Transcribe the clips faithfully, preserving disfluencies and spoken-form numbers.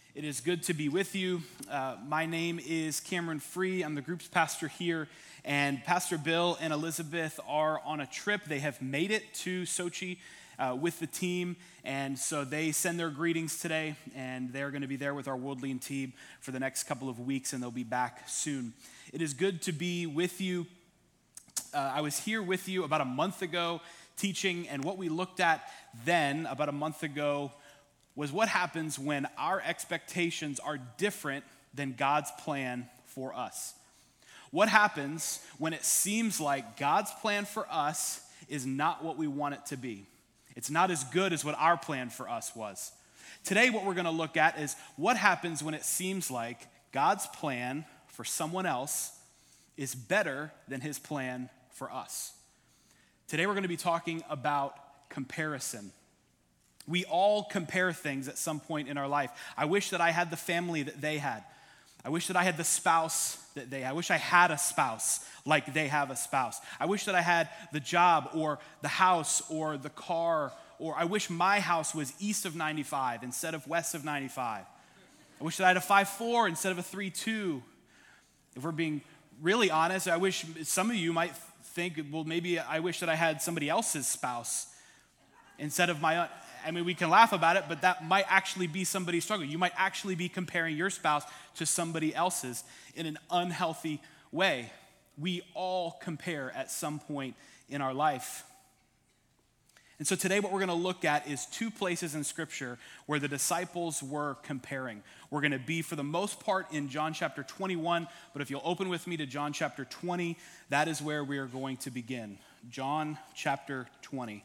It is good to be with you. Uh, my name is Cameron Free. I'm the group's pastor here, and Pastor Bill and Elizabeth are on a trip. They have made it to Sochi uh, with the team, and so they send their greetings today, and they're going to be there with our World Lean team for the next couple of weeks, and they'll be back soon. It is good to be with you. Uh, I was here with you about a month ago teaching, and what we looked at then, about a month ago, was what happens when our expectations are different than God's plan for us. What happens when it seems like God's plan for us is not what we want it to be? It's not as good as what our plan for us was. Today, what we're going to look at is what happens when it seems like God's plan for someone else is better than his plan for us. Today, we're going to be talking about comparison. We all compare things at some point in our life. I wish that I had the family that they had. I wish that I had the spouse that they had. I wish I had a spouse like they have a spouse. I wish that I had the job or the house or the car, or I wish my house was east of ninety-five instead of west of ninety-five. I wish that I had a five four instead of a three two. If we're being really honest, I wish some of you might think, well, maybe I wish that I had somebody else's spouse instead of my own. I mean, we can laugh about it, but that might actually be somebody's struggle. You might actually be comparing your spouse to somebody else's in an unhealthy way. We all compare at some point in our life. And so today what we're going to look at is two places in Scripture where the disciples were comparing. We're going to be, for the most part, in John chapter twenty-one, but if you'll open with me to John chapter twenty, that is where we are going to begin. John chapter twenty.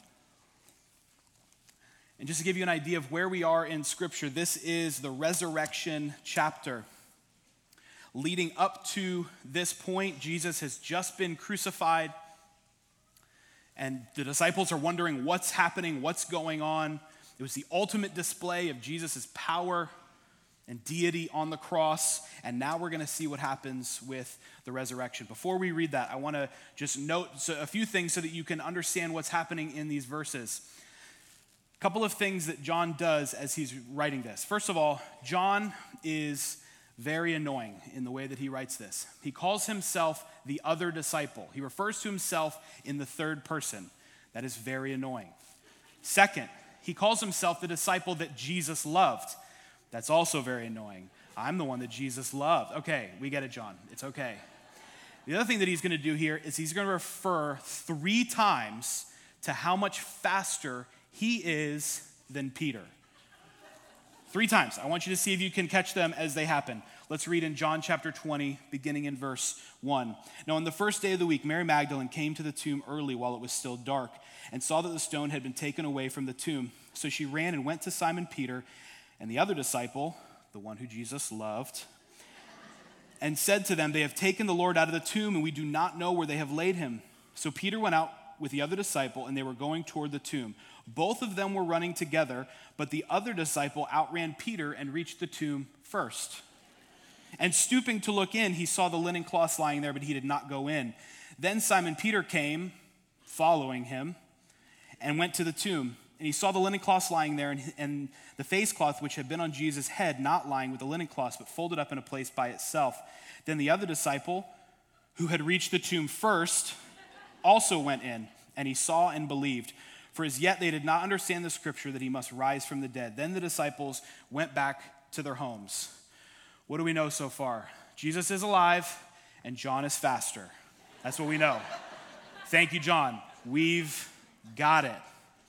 And just to give you an idea of where we are in Scripture, this is the resurrection chapter. Leading up to this point, Jesus has just been crucified, and the disciples are wondering what's happening, what's going on. It was the ultimate display of Jesus' power and deity on the cross, and now we're going to see what happens with the resurrection. Before we read that, I want to just note a few things so that you can understand what's happening in these verses. A couple of things that John does as he's writing this. First of all, John is very annoying in the way that he writes this. He calls himself the other disciple. He refers to himself in the third person. That is very annoying. Second, he calls himself the disciple that Jesus loved. That's also very annoying. I'm the one that Jesus loved. Okay, we get it, John. It's okay. The other thing that he's going to do here is he's going to refer three times to how much faster he is than Peter. Three times. I want you to see if you can catch them as they happen. Let's read in John chapter twenty, beginning in verse one. Now, on the first day of the week, Mary Magdalene came to the tomb early while it was still dark and saw that the stone had been taken away from the tomb. So she ran and went to Simon Peter and the other disciple, the one who Jesus loved, and said to them, "They have taken the Lord out of the tomb, and we do not know where they have laid him." So Peter went out with the other disciple, and they were going toward the tomb. Both of them were running together, but the other disciple outran Peter and reached the tomb first. And stooping to look in, he saw the linen cloths lying there, but he did not go in. Then Simon Peter came, following him, and went to the tomb. And he saw the linen cloths lying there, and, and the face cloth which had been on Jesus' head, not lying with the linen cloths, but folded up in a place by itself. Then the other disciple, who had reached the tomb first, also went in, and he saw and believed. For as yet they did not understand the scripture that he must rise from the dead. Then the disciples went back to their homes. What do we know so far? Jesus is alive, and John is faster. That's what we know. Thank you, John. We've got it.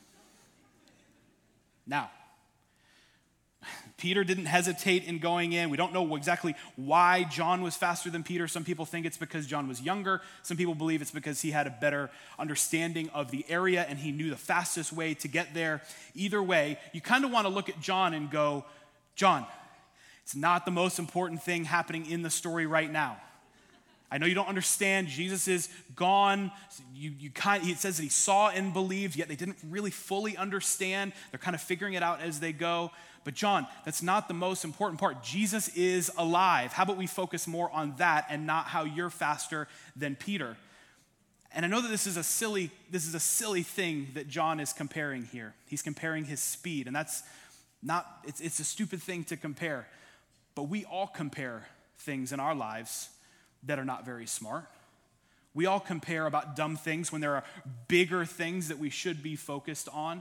Now, Peter didn't hesitate in going in. We don't know exactly why John was faster than Peter. Some people think it's because John was younger. Some people believe it's because he had a better understanding of the area and he knew the fastest way to get there. Either way, you kind of want to look at John and go, John, it's not the most important thing happening in the story right now. I know you don't understand. Jesus is gone. You, you kind, it says that he saw and believed, yet they didn't really fully understand. They're kind of figuring it out as they go. But John, that's not the most important part. Jesus is alive. How about we focus more on that and not how you're faster than Peter? And I know that this is a silly, this is a silly thing that John is comparing here. He's comparing his speed, and that's not, it's, it's a stupid thing to compare. But we all compare things in our lives that are not very smart. We all compare about dumb things when there are bigger things that we should be focused on.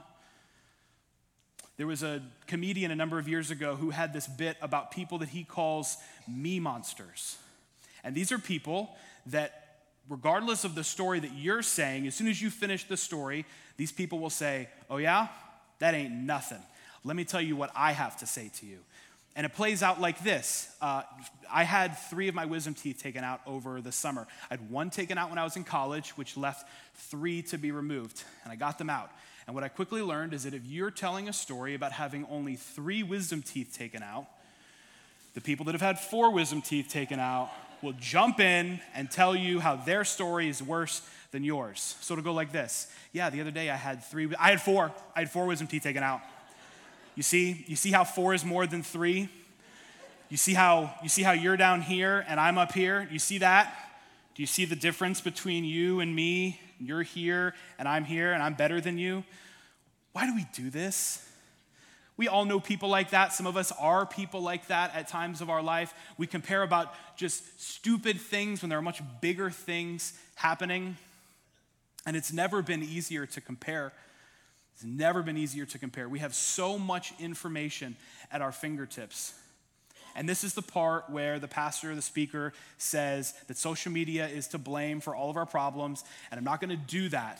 There was a comedian a number of years ago who had this bit about people that he calls me monsters. And these are people that, regardless of the story that you're saying, as soon as you finish the story, these people will say, oh yeah, that ain't nothing. Let me tell you what I have to say to you. And it plays out like this. Uh, I had three of my wisdom teeth taken out over the summer. I had one taken out when I was in college, which left three to be removed. And I got them out. And what I quickly learned is that if you're telling a story about having only three wisdom teeth taken out, the people that have had four wisdom teeth taken out will jump in and tell you how their story is worse than yours. So it'll go like this. Yeah, the other day I had three, I had four. I had four wisdom teeth taken out. You see, you see how four is more than three? You see how you see how you're down here and I'm up here? You see that? Do you see the difference between you and me? You're here and I'm here and I'm better than you. Why do we do this? We all know people like that. Some of us are people like that at times of our life. We compare about just stupid things when there are much bigger things happening. And it's never been easier to compare. It's never been easier to compare. We have so much information at our fingertips. And this is the part where the pastor, the speaker, says that social media is to blame for all of our problems. And I'm not going to do that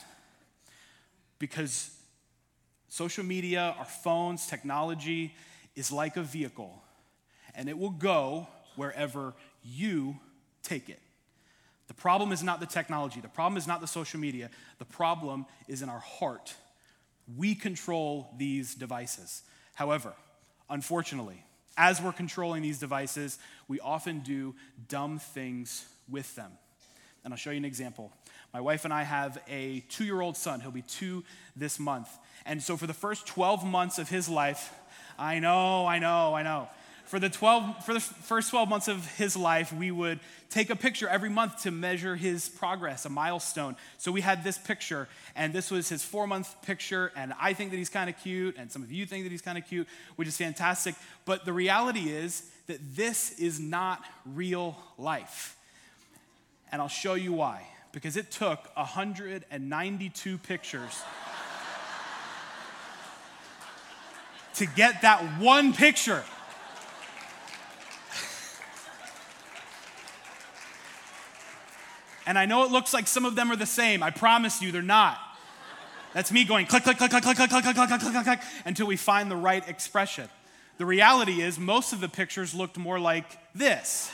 because social media, our phones, technology is like a vehicle. And it will go wherever you take it. The problem is not the technology. The problem is not the social media. The problem is in our heart. We control these devices. However, unfortunately, as we're controlling these devices, we often do dumb things with them. And I'll show you an example. My wife and I have a two-year-old son. He'll be two this month. And so for the first twelve months of his life, I know, I know, I know. For the twelve, for the first twelve months of his life, we would take a picture every month to measure his progress, a milestone. So we had this picture, and this was his four-month picture, and I think that he's kind of cute, and some of you think that he's kind of cute, which is fantastic. But the reality is that this is not real life. And I'll show you why. Because it took one hundred ninety-two pictures to get that one picture. And I know it looks like some of them are the same. I promise you, they're not. That's me going click, click, click, click, click, click, click, click, click, click, click, click, until we find the right expression. The reality is most of the pictures looked more like this.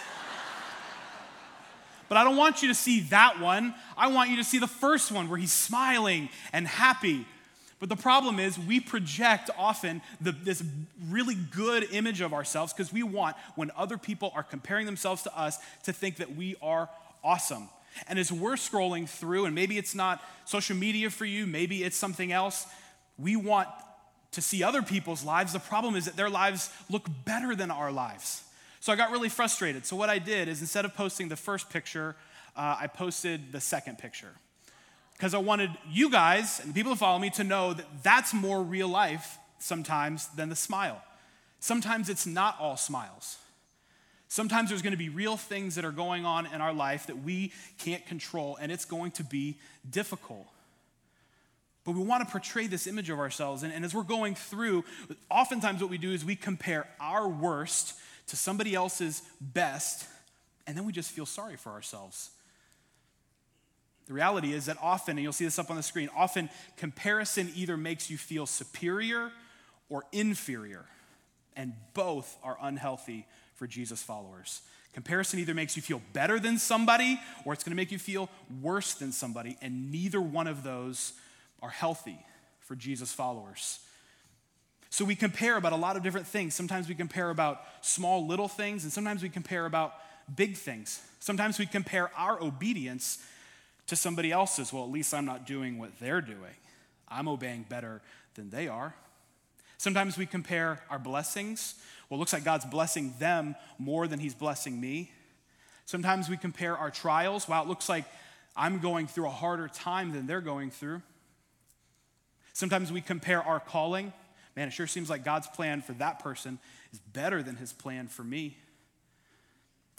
But I don't want you to see that one. I want you to see the first one where he's smiling and happy. But the problem is we project often the, this really good image of ourselves because we want, when other people are comparing themselves to us, to think that we are awesome. And as we're scrolling through, and maybe it's not social media for you, maybe it's something else, we want to see other people's lives. The problem is that their lives look better than our lives. So I got really frustrated. So what I did is instead of posting the first picture, uh, I posted the second picture. Because I wanted you guys and the people who follow me to know that that's more real life sometimes than the smile. Sometimes it's not all smiles. Sometimes there's going to be real things that are going on in our life that we can't control, and it's going to be difficult. But we want to portray this image of ourselves, and, and as we're going through, oftentimes what we do is we compare our worst to somebody else's best, and then we just feel sorry for ourselves. The reality is that often, and you'll see this up on the screen, often comparison either makes you feel superior or inferior, and both are unhealthy for Jesus followers. Comparison either makes you feel better than somebody or it's going to make you feel worse than somebody, and neither one of those are healthy for Jesus followers. So we compare about a lot of different things. Sometimes we compare about small little things, and sometimes we compare about big things. Sometimes we compare our obedience to somebody else's. Well, at least I'm not doing what they're doing. I'm obeying better than they are. Sometimes we compare our blessings. Well, it looks like God's blessing them more than he's blessing me. Sometimes we compare our trials. Wow, it looks like I'm going through a harder time than they're going through. Sometimes we compare our calling. Man, it sure seems like God's plan for that person is better than his plan for me.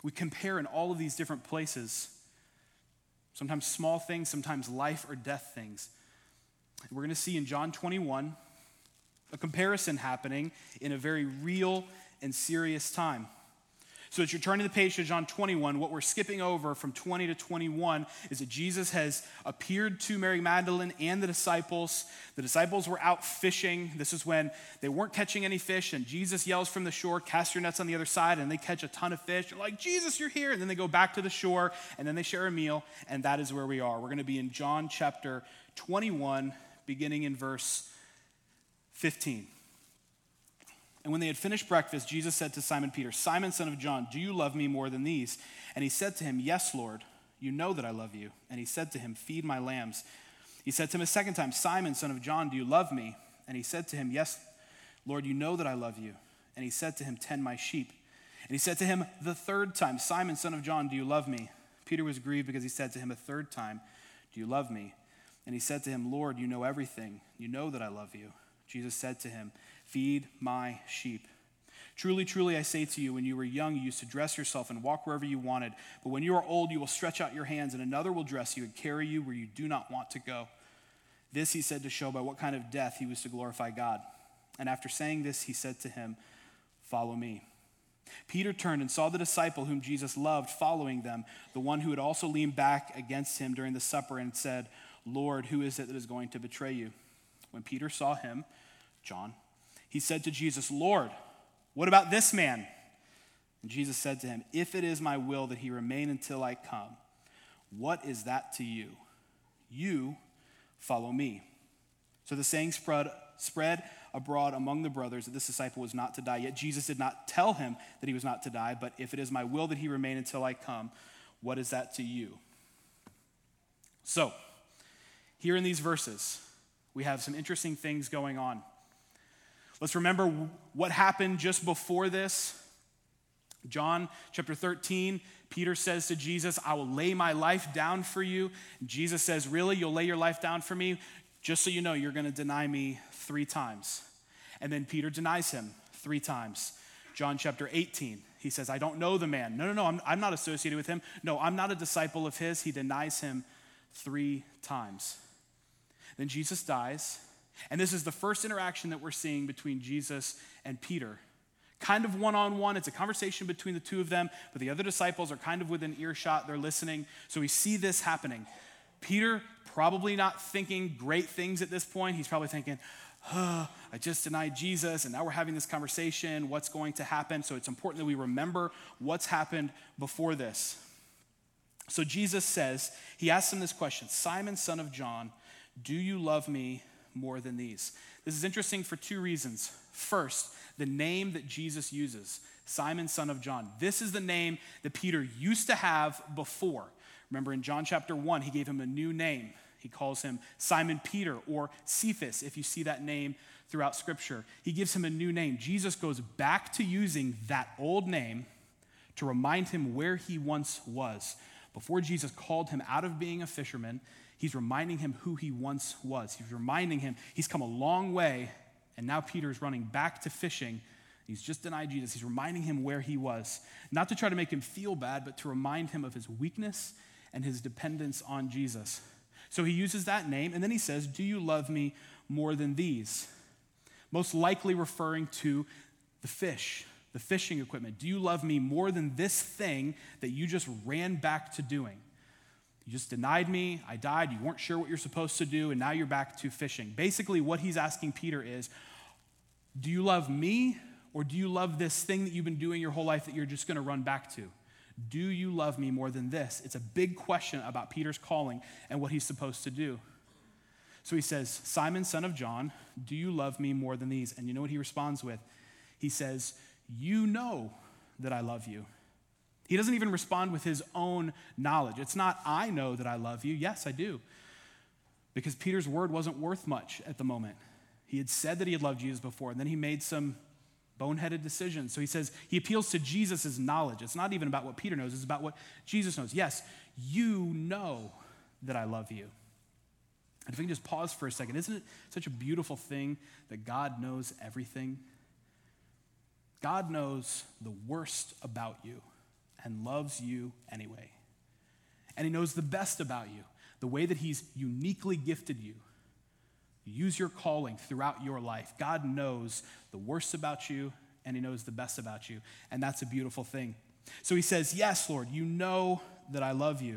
We compare in all of these different places, sometimes small things, sometimes life or death things. We're going to see in John twenty-one a comparison happening in a very real and serious time. So as you're turning the page to John twenty-one, what we're skipping over from twenty to twenty-one is that Jesus has appeared to Mary Magdalene and the disciples. The disciples were out fishing. This is when they weren't catching any fish, and Jesus yells from the shore, "Cast your nets on the other side," and they catch a ton of fish. They're like, "Jesus, you're here." And then they go back to the shore, and then they share a meal, and that is where we are. We're going to be in John chapter twenty-one, beginning in verse fifteen. And when they had finished breakfast, Jesus said to Simon Peter, "Simon, son of John, do you love me more than these?" And he said to him, "Yes, Lord, you know that I love you." And he said to him, "Feed my lambs." He said to him a second time, "Simon, son of John, do you love me?" And he said to him, "Yes, Lord, you know that I love you." And he said to him, "Tend my sheep." And he said to him the third time, "Simon, son of John, do you love me?" Peter was grieved because he said to him a third time, "Do you love me?" And he said to him, "Lord, you know everything. You know that I love you." Jesus said to him, "Feed my sheep. Truly, truly, I say to you, when you were young, you used to dress yourself and walk wherever you wanted. But when you are old, you will stretch out your hands, and another will dress you and carry you where you do not want to go." This he said to show by what kind of death he was to glorify God. And after saying this, he said to him, "Follow me." Peter turned and saw the disciple whom Jesus loved following them, the one who had also leaned back against him during the supper, and said, "Lord, who is it that is going to betray you?" When Peter saw him, John, he said to Jesus, "Lord, what about this man?" And Jesus said to him, "If it is my will that he remain until I come, what is that to you? You follow me." So the saying spread, spread abroad among the brothers that this disciple was not to die. Yet Jesus did not tell him that he was not to die, but if it is my will that he remain until I come, what is that to you? So, here in these verses, we have some interesting things going on. Let's remember what happened just before this. John chapter thirteen, Peter says to Jesus, "I will lay my life down for you." And Jesus says, "Really? You'll lay your life down for me? Just so you know, you're going to deny me three times." And then Peter denies him three times. John chapter eighteen, he says, "I don't know the man. No, no, no, I'm, I'm not associated with him. No, I'm not a disciple of his." He denies him three times. Then Jesus dies, and this is the first interaction that we're seeing between Jesus and Peter. Kind of one-on-one, it's a conversation between the two of them, but the other disciples are kind of within earshot, they're listening, so we see this happening. Peter probably not thinking great things at this point. He's probably thinking, oh, I just denied Jesus, and now we're having this conversation, what's going to happen? So it's important that we remember what's happened before this. So Jesus says, he asks him this question, "Simon, son of John, do you love me more than these?" This is interesting for two reasons. First, the name that Jesus uses, Simon, son of John. This is the name that Peter used to have before. Remember in John chapter one, he gave him a new name. He calls him Simon Peter or Cephas, if you see that name throughout Scripture. He gives him a new name. Jesus goes back to using that old name to remind him where he once was. Before Jesus called him out of being a fisherman, he's reminding him who he once was. He's reminding him he's come a long way, and now Peter's running back to fishing. He's just denied Jesus. He's reminding him where he was. Not to try to make him feel bad, but to remind him of his weakness and his dependence on Jesus. So he uses that name, and then he says, "Do you love me more than these?" Most likely referring to the fish, the fishing equipment. Do you love me more than this thing that you just ran back to doing? You just denied me, I died, you weren't sure what you're supposed to do, and now you're back to fishing. Basically, what he's asking Peter is, do you love me, or do you love this thing that you've been doing your whole life that you're just going to run back to? Do you love me more than this? It's a big question about Peter's calling and what he's supposed to do. So he says, "Simon, son of John, do you love me more than these?" And you know what he responds with? He says, "You know that I love you." He doesn't even respond with his own knowledge. It's not, "I know that I love you." Yes, I do. Because Peter's word wasn't worth much at the moment. He had said that he had loved Jesus before, and then he made some boneheaded decisions. So he says, he appeals to Jesus' knowledge. It's not even about what Peter knows, it's about what Jesus knows. Yes, you know that I love you. And if we can just pause for a second, isn't it such a beautiful thing that God knows everything? God knows the worst about you and loves you anyway. And he knows the best about you, the way that he's uniquely gifted you. Use your calling throughout your life. God knows the worst about you, and he knows the best about you. And that's a beautiful thing. So he says, yes, Lord, you know that I love you.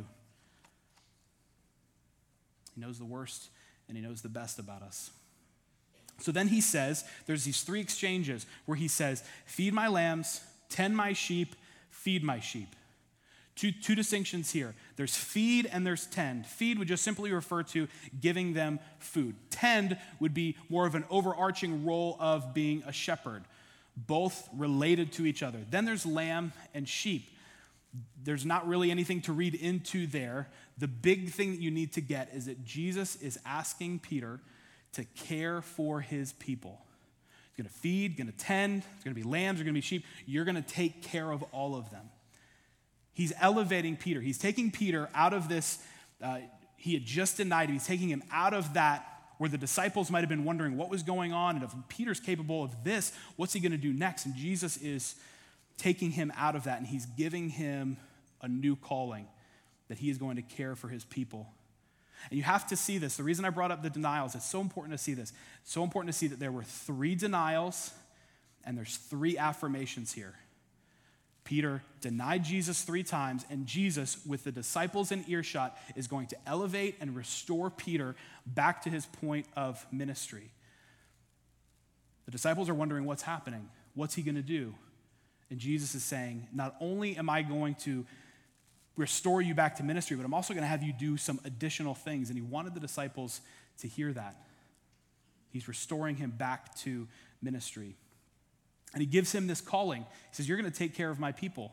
He knows the worst, and he knows the best about us. So then he says, there's these three exchanges where he says, feed my lambs, tend my sheep, feed my sheep. Two, two distinctions here. There's feed and there's tend. Feed would just simply refer to giving them food. Tend would be more of an overarching role of being a shepherd, both related to each other. Then there's lamb and sheep. There's not really anything to read into there. The big thing that you need to get is that Jesus is asking Peter to care for his people. He's going to feed, going to tend, there's going to be lambs, there's going to be sheep. You're going to take care of all of them. He's elevating Peter. He's taking Peter out of this, uh, he had just denied him. He's taking him out of that where the disciples might have been wondering what was going on, and if Peter's capable of this, what's he going to do next? And Jesus is taking him out of that, and he's giving him a new calling that he is going to care for his people. And you have to see this. The reason I brought up the denials, it's so important to see this. It's so important to see that there were three denials, and there's three affirmations here. Peter denied Jesus three times, and Jesus, with the disciples in earshot, is going to elevate and restore Peter back to his point of ministry. The disciples are wondering what's happening. What's he going to do? And Jesus is saying, not only am I going to restore you back to ministry, but I'm also going to have you do some additional things. And he wanted the disciples to hear that. He's restoring him back to ministry. And he gives him this calling. He says, you're going to take care of my people.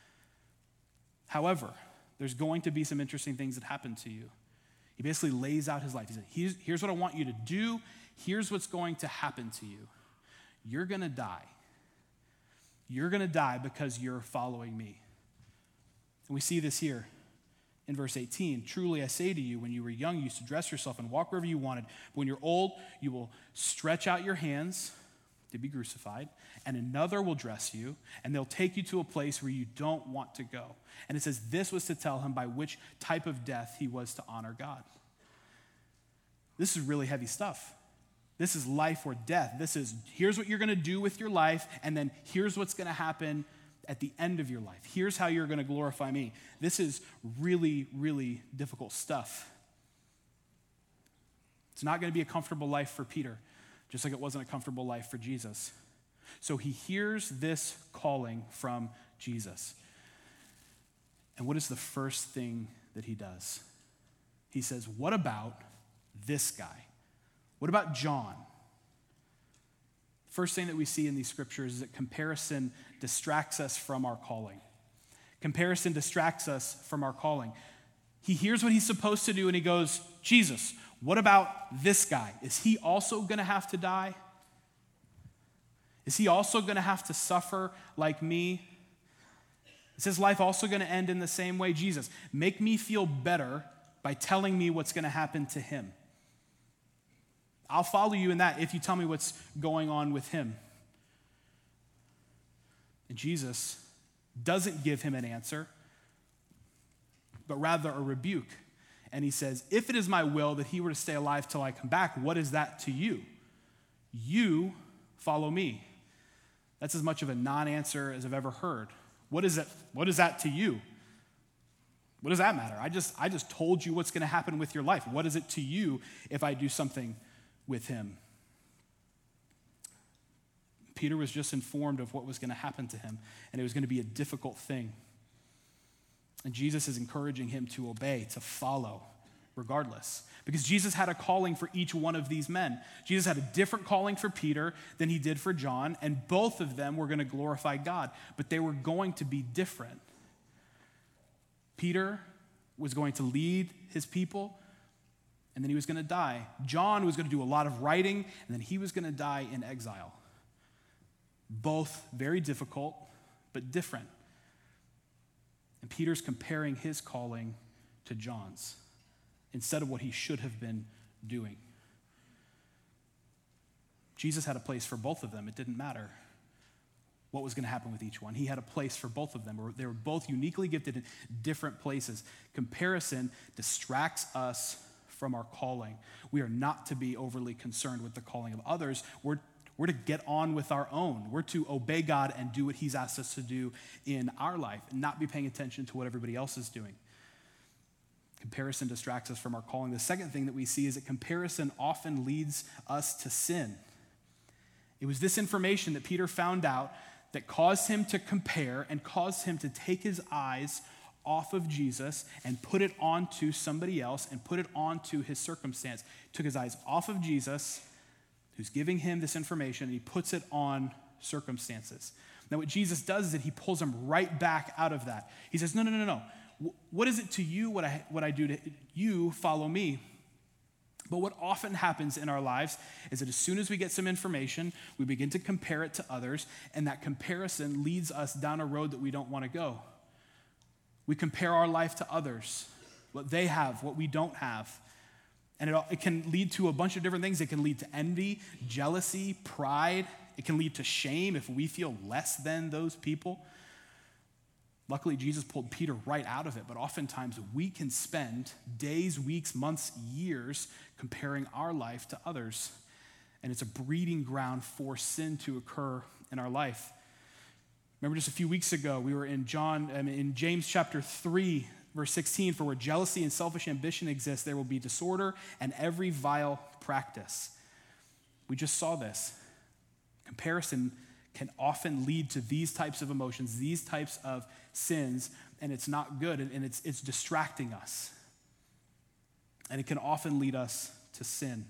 However, there's going to be some interesting things that happen to you. He basically lays out his life. He said, here's, here's what I want you to do. Here's what's going to happen to you. You're going to die. You're going to die because you're following me. And we see this here in verse eighteen. Truly I say to you, when you were young, you used to dress yourself and walk wherever you wanted. But when you're old, you will stretch out your hands to be crucified, and another will dress you, and they'll take you to a place where you don't want to go. And it says this was to tell him by which type of death he was to honor God. This is really heavy stuff. This is life or death. This is, here's what you're going to do with your life, and then here's what's going to happen at the end of your life. Here's how you're going to glorify me. This is really, really difficult stuff. It's not going to be a comfortable life for Peter, just like it wasn't a comfortable life for Jesus. So he hears this calling from Jesus. And what is the first thing that he does? He says, what about this guy? What about John? First thing that we see in these scriptures is that comparison distracts us from our calling. Comparison distracts us from our calling. He hears what he's supposed to do and he goes, Jesus, what about this guy? Is he also going to have to die? Is he also going to have to suffer like me? Is his life also going to end in the same way? Jesus, make me feel better by telling me what's going to happen to him. I'll follow you in that if you tell me what's going on with him. And Jesus doesn't give him an answer, but rather a rebuke. And he says, if it is my will that he were to stay alive till I come back, what is that to you? You follow me. That's as much of a non-answer as I've ever heard. What is it? What is that to you? What does that matter? I just, I just told you what's going to happen with your life. What is it to you if I do something with him? Peter was just informed of what was going to happen to him, and it was going to be a difficult thing. And Jesus is encouraging him to obey, to follow, regardless. Because Jesus had a calling for each one of these men. Jesus had a different calling for Peter than he did for John, and both of them were going to glorify God, but they were going to be different. Peter was going to lead his people, and then he was going to die. John was going to do a lot of writing, and then he was going to die in exile. Both very difficult, but different. And Peter's comparing his calling to John's instead of what he should have been doing. Jesus had a place for both of them. It didn't matter. what was going to happen with each one. He had a place for both of them. They were both uniquely gifted in different places. Comparison distracts us from our calling. We are not to be overly concerned with the calling of others. We're, we're to get on with our own. We're to obey God and do what he's asked us to do in our life and not be paying attention to what everybody else is doing. Comparison distracts us from our calling. The second thing that we see is that comparison often leads us to sin. It was this information that Peter found out that caused him to compare and caused him to take his eyes off of Jesus and put it onto somebody else and put it onto his circumstance. He took his eyes off of Jesus, who's giving him this information, and he puts it on circumstances. Now what Jesus does is that he pulls him right back out of that. He says, no, no, no, no. What is it to you what I, what I do to you? Follow me. But what often happens in our lives is that as soon as we get some information, we begin to compare it to others, and that comparison leads us down a road that we don't want to go. We compare our life to others, what they have, what we don't have. And it, it can lead to a bunch of different things. It can lead to envy, jealousy, pride. It can lead to shame if we feel less than those people. Luckily, Jesus pulled Peter right out of it, but oftentimes we can spend days, weeks, months, years comparing our life to others, and it's a breeding ground for sin to occur in our life. Remember just a few weeks ago, we were in John, I mean, in James chapter three, verse sixteen, for where jealousy and selfish ambition exist, there will be disorder and every vile practice. We just saw this. Comparison can often lead to these types of emotions, these types of sins, and it's not good, and it's, it's distracting us. And it can often lead us to sin.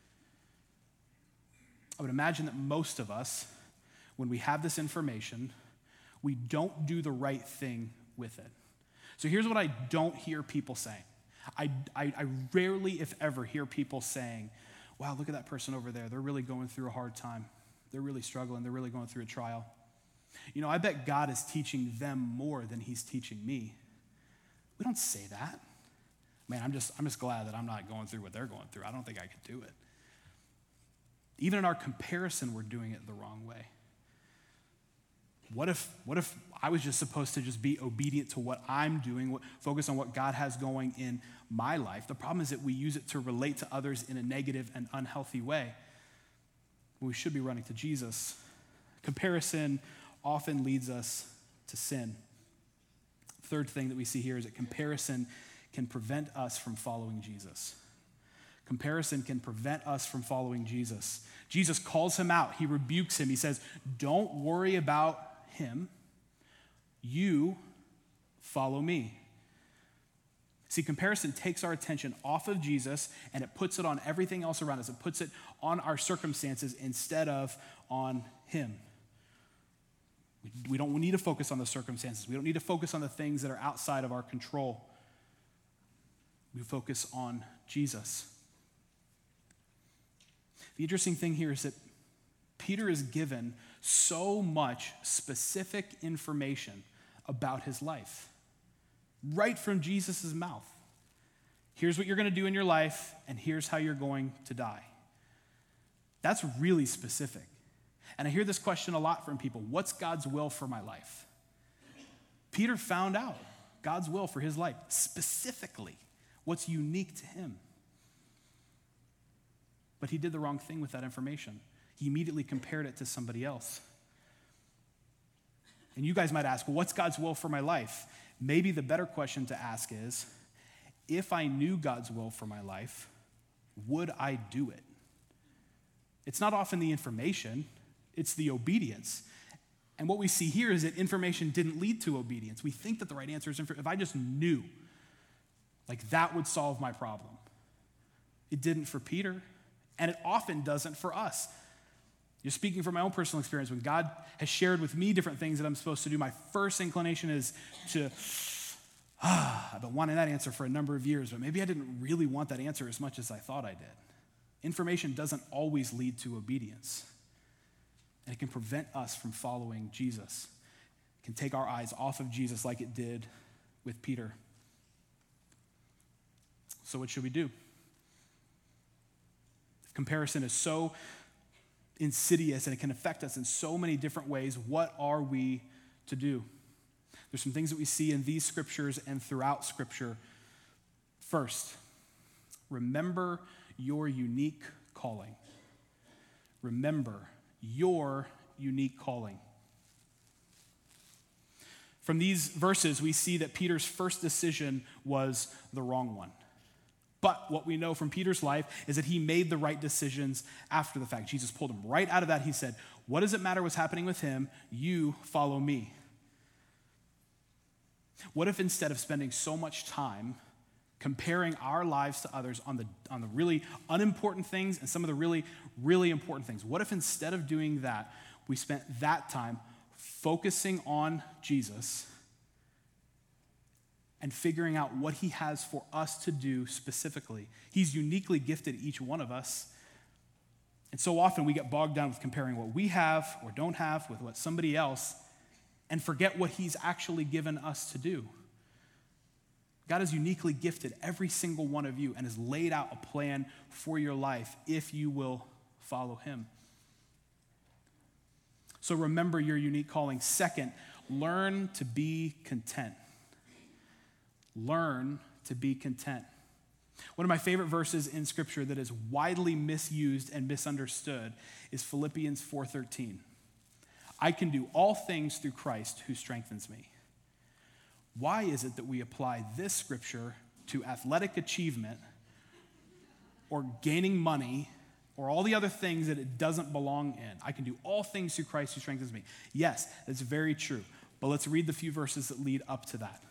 I would imagine that most of us, when we have this information, we don't do the right thing with it. So here's what I don't hear people saying. I, I, I rarely, if ever, hear people saying, wow, look at that person over there. They're really going through a hard time. They're really struggling. They're really going through a trial. You know, I bet God is teaching them more than he's teaching me. We don't say that. Man, I'm just, I'm just glad that I'm not going through what they're going through. I don't think I could do it. Even in our comparison, we're doing it the wrong way. What if, what if I was just supposed to just be obedient to what I'm doing, what, focus on what God has going in my life? The problem is that we use it to relate to others in a negative and unhealthy way. We should be running to Jesus. Comparison often leads us to sin. Third thing that we see here is that comparison can prevent us from following Jesus. Comparison can prevent us from following Jesus. Jesus calls him out. He rebukes him. He says, don't worry about him. You follow me. See, comparison takes our attention off of Jesus and it puts it on everything else around us. It puts it on our circumstances instead of on him. We don't need to focus on the circumstances. We don't need to focus on the things that are outside of our control. We focus on Jesus. The interesting thing here is that Peter is given so much specific information about his life. Right from Jesus' mouth. Here's what you're going to do in your life, and here's how you're going to die. That's really specific. And I hear this question a lot from people. What's God's will for my life? Peter found out God's will for his life, specifically what's unique to him. But he did the wrong thing with that information. He immediately compared it to somebody else. And you guys might ask, well, what's God's will for my life? Maybe the better question to ask is, if I knew God's will for my life, would I do it? It's not often the information, it's the obedience. And what we see here is that information didn't lead to obedience. We think that the right answer is, if I just knew, like that would solve my problem. It didn't for Peter, and it often doesn't for us. Just speaking from my own personal experience, when God has shared with me different things that I'm supposed to do, my first inclination is to, ah, I've been wanting that answer for a number of years, but maybe I didn't really want that answer as much as I thought I did. Information doesn't always lead to obedience, and it can prevent us from following Jesus. It can take our eyes off of Jesus like it did with Peter. So what should we do? If comparison is so insidious and it can affect us in so many different ways. What are we to do? There's some things that we see in these scriptures and throughout Scripture. First, remember your unique calling. Remember your unique calling. From these verses, we see that Peter's first decision was the wrong one. But what we know from Peter's life is that he made the right decisions after the fact. Jesus pulled him right out of that. He said, what does it matter what's happening with him? You follow me. What if instead of spending so much time comparing our lives to others on the, on the really unimportant things and some of the really, really important things, what if instead of doing that, we spent that time focusing on Jesus and figuring out what he has for us to do specifically? He's uniquely gifted each one of us. And so often we get bogged down with comparing what we have or don't have with what somebody else and forget what he's actually given us to do. God has uniquely gifted every single one of you and has laid out a plan for your life if you will follow him. So remember your unique calling. Second, learn to be content. Learn to be content. One of my favorite verses in Scripture that is widely misused and misunderstood is Philippians four thirteen. I can do all things through Christ who strengthens me. Why is it that we apply this scripture to athletic achievement or gaining money or all the other things that it doesn't belong in? I can do all things through Christ who strengthens me. Yes, that's very true. But let's read the few verses that lead up to that.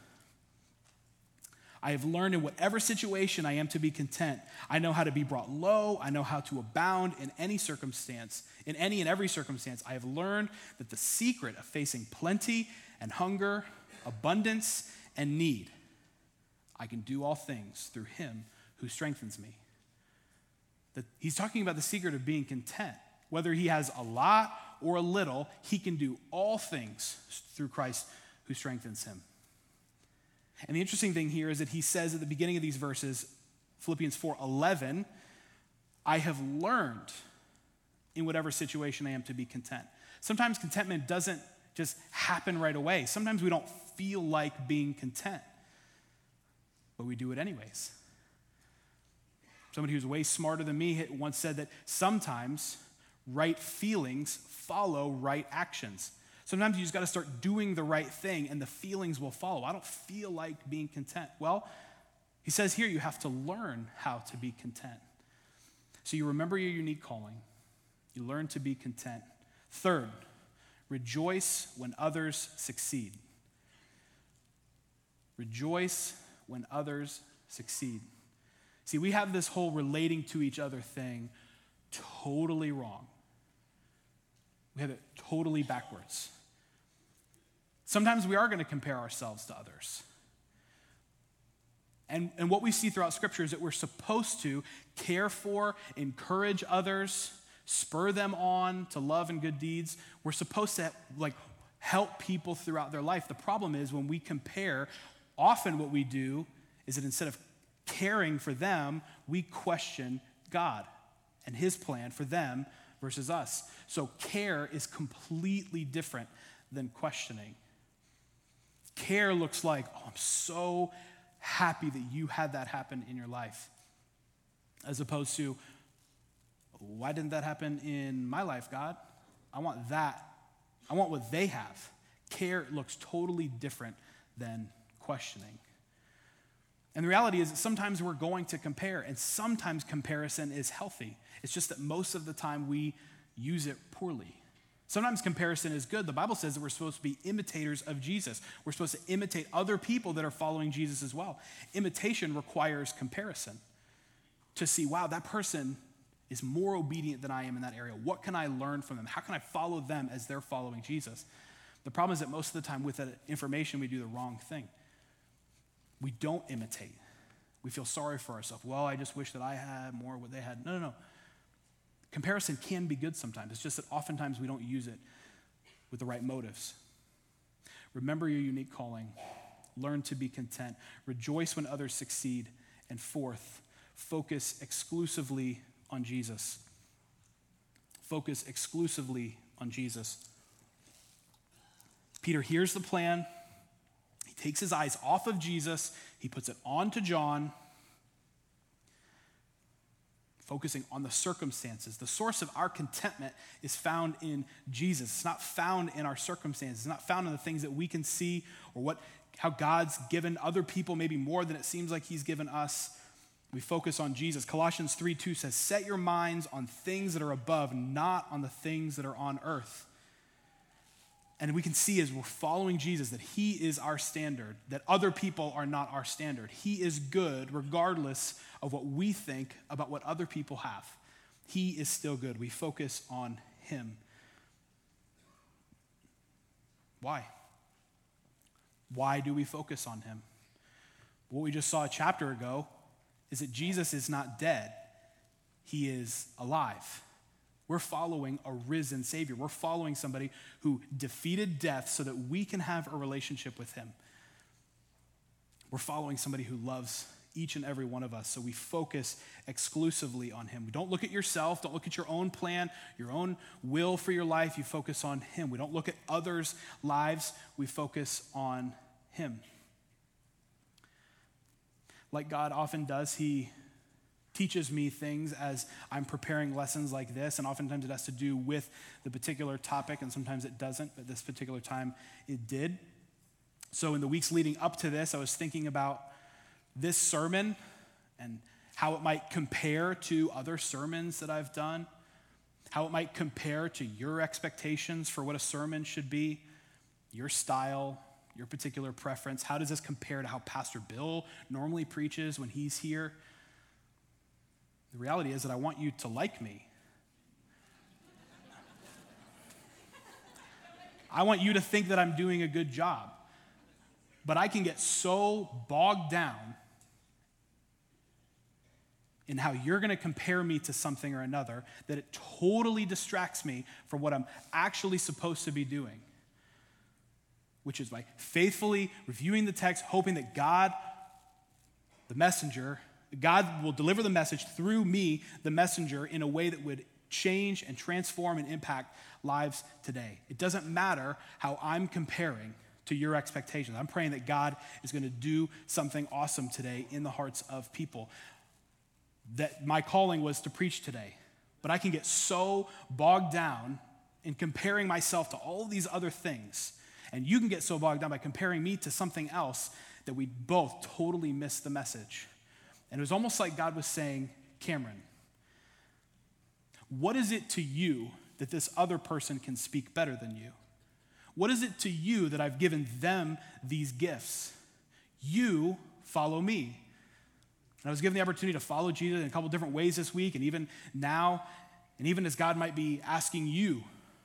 I have learned in whatever situation I am to be content. I know how to be brought low. I know how to abound in any circumstance. In any and every circumstance, I have learned that the secret of facing plenty and hunger, abundance and need, I can do all things through him who strengthens me. That he's talking about the secret of being content. Whether he has a lot or a little, he can do all things through Christ who strengthens him. And the interesting thing here is that he says at the beginning of these verses, Philippians four eleven, I have learned in whatever situation I am to be content. Sometimes contentment doesn't just happen right away. Sometimes we don't feel like being content, but we do it anyways. Somebody who's way smarter than me once said that sometimes right feelings follow right actions. Sometimes you just got to start doing the right thing and the feelings will follow. I don't feel like being content. Well, he says here you have to learn how to be content. So you remember your unique calling. You learn to be content. Third, rejoice when others succeed. Rejoice when others succeed. See, we have this whole relating to each other thing totally wrong. We have it totally backwards. Sometimes we are going to compare ourselves to others. And, and what we see throughout Scripture is that we're supposed to care for, encourage others, spur them on to love and good deeds. We're supposed to like help people throughout their life. The problem is when we compare, often what we do is that instead of caring for them, we question God and his plan for them versus us. So care is completely different than questioning. Care looks like, oh, I'm so happy that you had that happen in your life. As opposed to, why didn't that happen in my life, God? I want that. I want what they have. Care looks totally different than questioning. And the reality is that sometimes we're going to compare, and sometimes comparison is healthy. It's just that most of the time we use it poorly. Sometimes comparison is good. The Bible says that we're supposed to be imitators of Jesus. We're supposed to imitate other people that are following Jesus as well. Imitation requires comparison to see, wow, that person is more obedient than I am in that area. What can I learn from them? How can I follow them as they're following Jesus? The problem is that most of the time with that information, we do the wrong thing. We don't imitate. We feel sorry for ourselves. Well, I just wish that I had more what they had. No, no, no. Comparison can be good sometimes. It's just that oftentimes we don't use it with the right motives. Remember your unique calling. Learn to be content. Rejoice when others succeed. And fourth, focus exclusively on Jesus. Focus exclusively on Jesus. Peter hears the plan. He takes his eyes off of Jesus. He puts it on to John, focusing on the circumstances. The source of our contentment is found in Jesus. It's not found in our circumstances. It's not found in the things that we can see or what how God's given other people maybe more than it seems like he's given us. We focus on Jesus. Colossians three two says, set your minds on things that are above, not on the things that are on earth. And we can see as we're following Jesus that he is our standard, that other people are not our standard. He is good regardless of what we think about what other people have. He is still good. We focus on him. Why? Why do we focus on him? What we just saw a chapter ago is that Jesus is not dead. He is alive. We're following a risen Savior. We're following somebody who defeated death so that we can have a relationship with him. We're following somebody who loves each and every one of us, so we focus exclusively on him. We don't look at yourself, don't look at your own plan, your own will for your life. You focus on him. We don't look at others' lives. We focus on him. Like God often does, he teaches me things as I'm preparing lessons like this, and oftentimes it has to do with the particular topic, and sometimes it doesn't, but this particular time it did. So in the weeks leading up to this, I was thinking about this sermon and how it might compare to other sermons that I've done, how it might compare to your expectations for what a sermon should be, your style, your particular preference. How does this compare to how Pastor Bill normally preaches when he's here? The reality is that I want you to like me. I want you to think that I'm doing a good job. But I can get so bogged down in how you're going to compare me to something or another that it totally distracts me from what I'm actually supposed to be doing, which is by faithfully reviewing the text, hoping that God, the messenger, God will deliver the message through me, the messenger, in a way that would change and transform and impact lives today. It doesn't matter how I'm comparing to your expectations. I'm praying that God is going to do something awesome today in the hearts of people. That my calling was to preach today. But I can get so bogged down in comparing myself to all these other things. And you can get so bogged down by comparing me to something else that we both totally miss the message. And it was almost like God was saying, Cameron, what is it to you that this other person can speak better than you? What is it to you that I've given them these gifts? You follow me. And I was given the opportunity to follow Jesus in a couple different ways this week, and even now, and even as God might be asking you,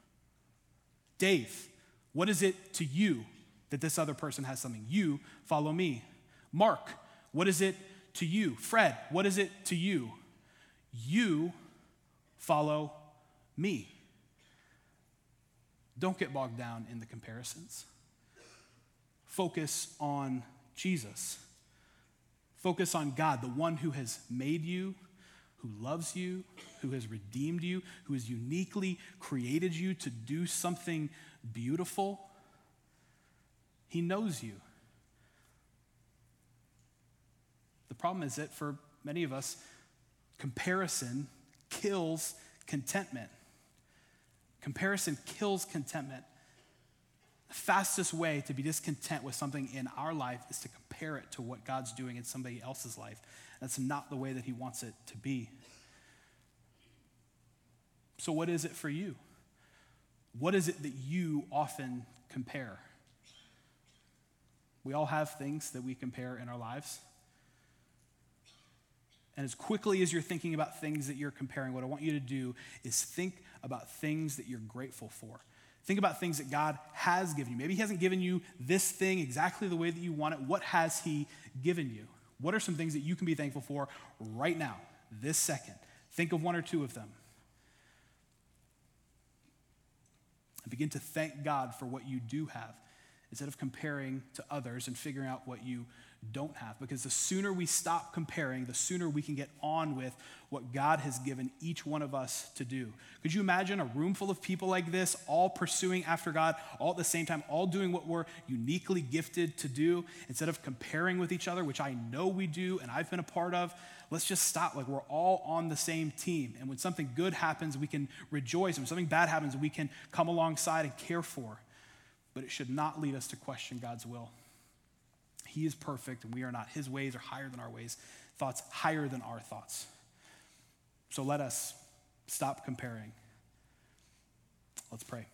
Dave, what is it to you that this other person has something? You follow me. Mark, what is it to you? Fred, what is it to you? You follow me. Don't get bogged down in the comparisons. Focus on Jesus. Focus on God, the one who has made you, who loves you, who has redeemed you, who has uniquely created you to do something beautiful. He knows you. The problem is that for many of us, comparison kills contentment. Comparison kills contentment. The fastest way to be discontent with something in our life is to compare it to what God's doing in somebody else's life. That's not the way that he wants it to be. So what is it for you? What is it that you often compare? We all have things that we compare in our lives. And as quickly as you're thinking about things that you're comparing, what I want you to do is think about things that you're grateful for. Think about things that God has given you. Maybe he hasn't given you this thing exactly the way that you want it. What has he given you? What are some things that you can be thankful for right now, this second? Think of one or two of them. And begin to thank God for what you do have instead of comparing to others and figuring out what you don't have. Because the sooner we stop comparing, the sooner we can get on with what God has given each one of us to do. Could you imagine a room full of people like this, all pursuing after God, all at the same time, all doing what we're uniquely gifted to do, instead of comparing with each other, which I know we do and I've been a part of? Let's just stop. Like, we're all on the same team. And when something good happens, we can rejoice. And when something bad happens, we can come alongside and care for. But it should not lead us to question God's will. He is perfect, and we are not. His ways are higher than our ways, thoughts higher than our thoughts. So let us stop comparing. Let's pray.